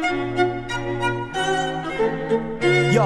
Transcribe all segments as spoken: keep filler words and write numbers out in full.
Yo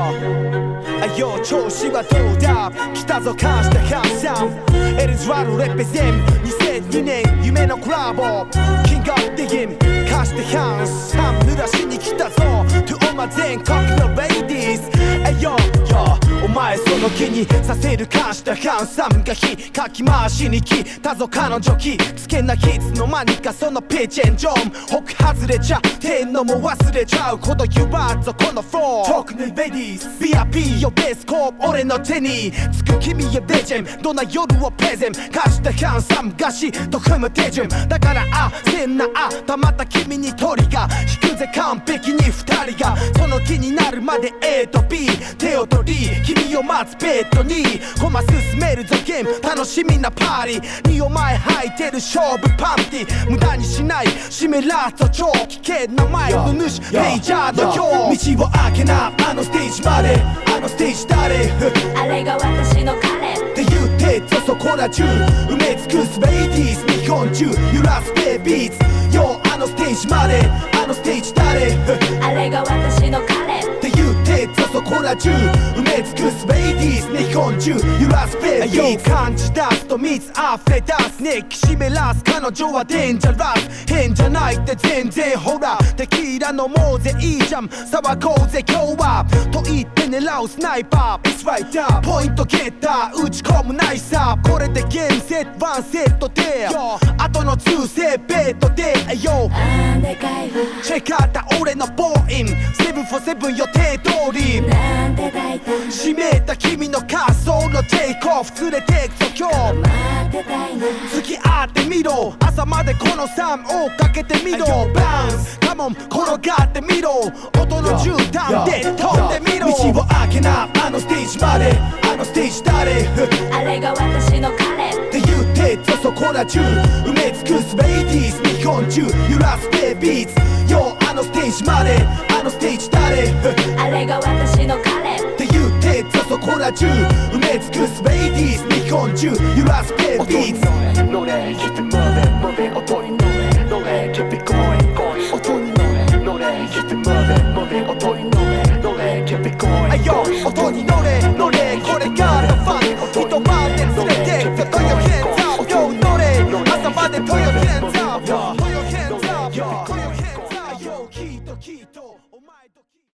Yo 調子はどうだ来たぞ感謝感謝エルズワルレペゼンにせんにねん夢のコラボキングオブディギン貸してハンサム濡らしに来たぞ To all my 全国のレイディーズ Yo Yo お前その気にさせる感謝ハンサムが火かき回しに来たぞ彼女気つけないいつの間にかそのピッチエンジョン北外れちゃてんのも忘れちゃうこと言わんぞこのフロー特にレディーズ ビーアールピー よベースコープ俺の手につく君へレジェンどんな夜をプレゼン貸したハンサムがしと組む手順だからあせんなあたまった君に鳥が引くぜ完璧に二人がその気になるまで A と B 手を取り君を待つベッドにコマ進めるぞゲーム楽しみなパーリーにお前履いてる勝負パンティ無駄にしない締めラスト超危険なマイクの主ペイジャーの今日道を開けなあのステージまであのステージ誰あれが私の彼って言ってとそこら中埋め尽くすレイディーズ日本中揺らすベイビーズよあのステージまであのステージ誰あれが私の彼って言ってとそこら中埋め尽くすレイディーズ日本中揺らすベイビーズ感じ出すと水溢れ出すねきしめらす彼女はデンジャラス変じゃないって全然ほらテキーラ飲もうぜいいじゃん騒ごうぜ今日はと言って狙うスナイパー It's right up ポイントゲッター打ち込むナイスアップこれでゲームセットワンセットであとのツーセッベッドでよあーでかいわチェックアウト俺のボーインセブンフォーセブン予定通りなんて大胆閉めた君の滑走のテイクオフ連れてくぞ今日待ってたいな付き合ってみろ朝までこのさんをかけてみろバウンスカモン転がってみろ音の絨毯で飛んでみろ道を開けなあのステージまであのステージ誰あれが私の彼って言ってとそこら中埋め尽くすレイディーズ日本中揺らすベイビーズよあのステージまであのステージ誰あれが私の彼って言ってとそこら中埋め尽くすレイディーズ日本中揺らすベイビーズ音に乗れ乗れ Keep it moving moving 音に乗れ